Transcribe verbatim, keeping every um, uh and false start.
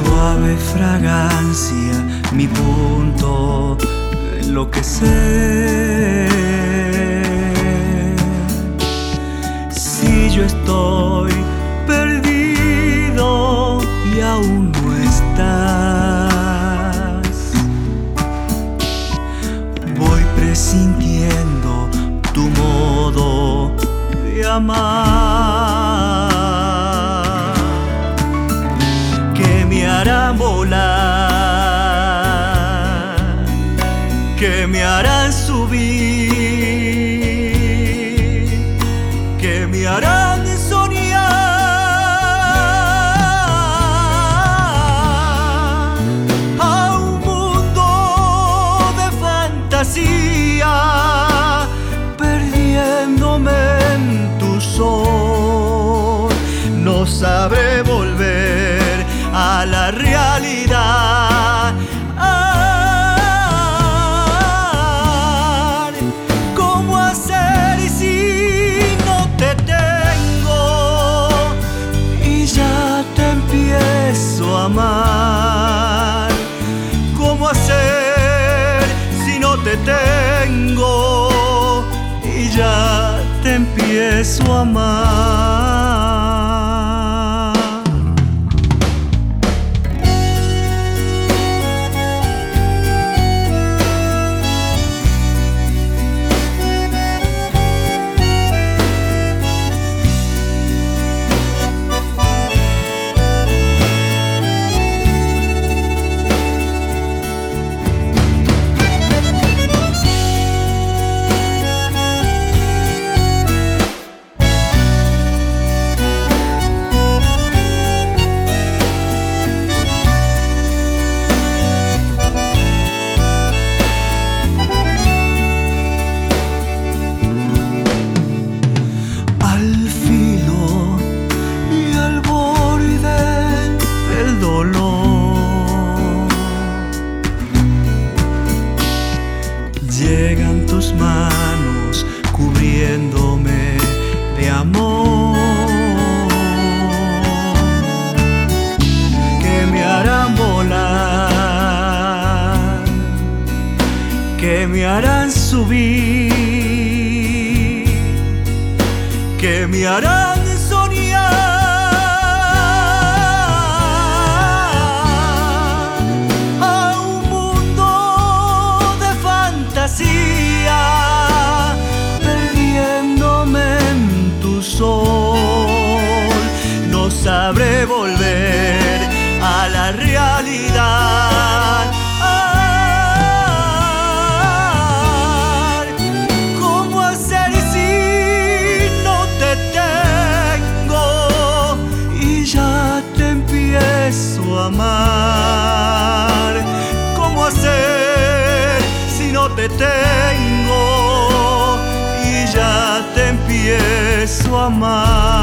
suave fragancia, mi punto de enloquecer. Si yo estoy perdido y aún no estás, voy presintiendo tu modo de amar, que me harán volar, que me harán subir, que me harán soñar a un mundo de fantasía, perdiéndome en tu sol. No sabré volver a la realidad. Ah, ¿cómo hacer si no te tengo y ya te empiezo a amar? ¿Cómo hacer si no te tengo y ya te empiezo a amar? Llegan tus manos cubriéndome de amor, que me harán volar, que me harán subir, que me harán soñar perdiéndome en tu sol. No sabré volver a la realidad. Ah, ¿cómo hacer si no te tengo y ya te empiezo a amar? ¿Cómo hacer si no te tengo y ya te empiezo a amar?